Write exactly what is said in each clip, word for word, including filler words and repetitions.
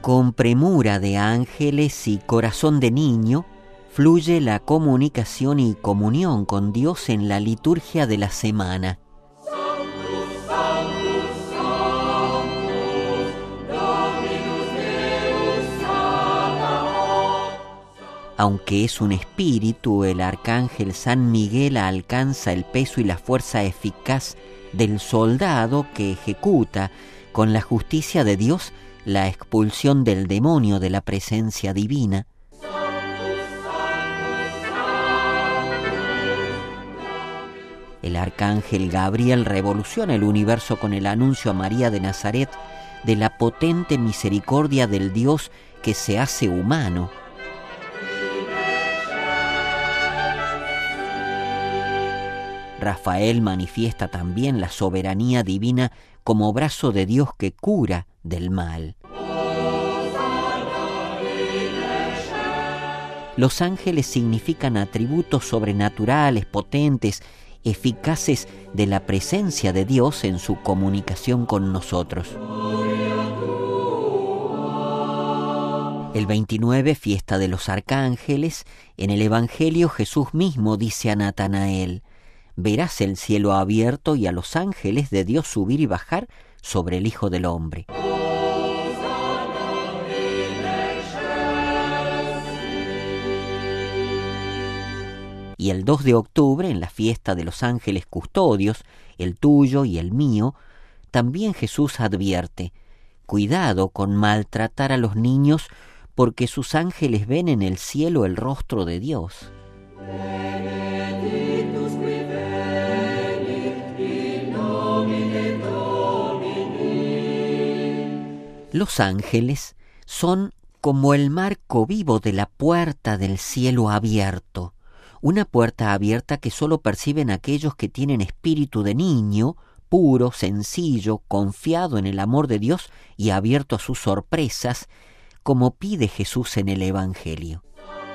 Con premura de ángeles y corazón de niño, fluye la comunicación y comunión con Dios en la liturgia de la semana. Aunque es un espíritu, el arcángel San Miguel alcanza el peso y la fuerza eficaz del soldado que ejecuta con la justicia de Dios la expulsión del demonio de la presencia divina. El arcángel Gabriel revoluciona el universo con el anuncio a María de Nazaret de la potente misericordia del Dios que se hace humano. Rafael manifiesta también la soberanía divina como brazo de Dios que cura del mal. Los ángeles significan atributos sobrenaturales, potentes, eficaces de la presencia de Dios en su comunicación con nosotros. El veintinueve, fiesta de los arcángeles, en el Evangelio Jesús mismo dice a Natanael: verás el cielo abierto y a los ángeles de Dios subir y bajar sobre el Hijo del Hombre. Y el dos de octubre, en la fiesta de los ángeles custodios, el tuyo y el mío, también Jesús advierte: cuidado con maltratar a los niños, porque sus ángeles ven en el cielo el rostro de Dios. Los ángeles son como el marco vivo de la puerta del cielo abierto, una puerta abierta que solo perciben aquellos que tienen espíritu de niño, puro, sencillo, confiado en el amor de Dios y abierto a sus sorpresas, como pide Jesús en el Evangelio.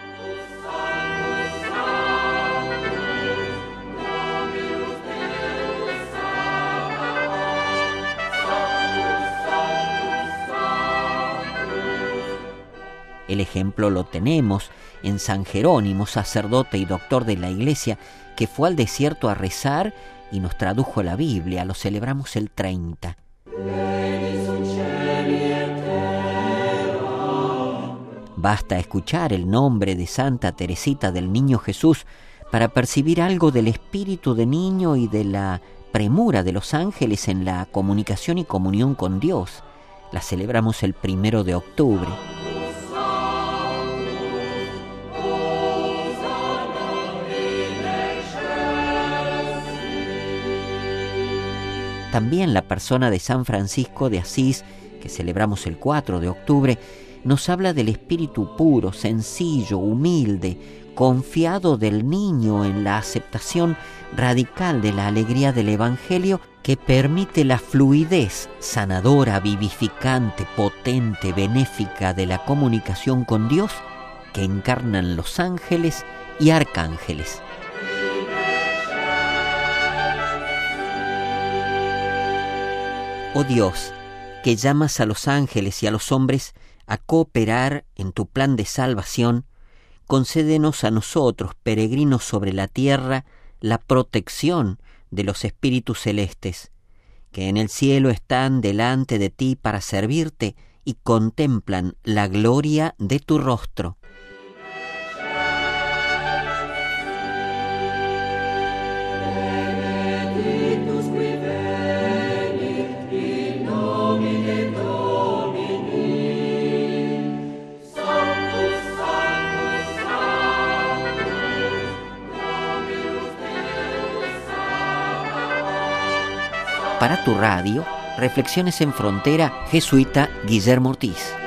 El ejemplo lo tenemos en San Jerónimo, sacerdote y doctor de la Iglesia, que fue al desierto a rezar y nos tradujo la Biblia. Lo celebramos el treinta. Basta escuchar el nombre de Santa Teresita del Niño Jesús para percibir algo del espíritu de niño y de la premura de los ángeles en la comunicación y comunión con Dios. La celebramos el primero de octubre. También la persona de San Francisco de Asís, que celebramos el cuatro de octubre, nos habla del espíritu puro, sencillo, humilde, confiado del niño en la aceptación radical de la alegría del Evangelio que permite la fluidez sanadora, vivificante, potente, benéfica de la comunicación con Dios que encarnan los ángeles y arcángeles. Oh Dios, que llamas a los ángeles y a los hombres a cooperar en tu plan de salvación, concédenos a nosotros, peregrinos sobre la tierra, la protección de los espíritus celestes, que en el cielo están delante de ti para servirte y contemplan la gloria de tu rostro. Para tu radio, Reflexiones en Frontera, jesuita Guillermo Ortiz.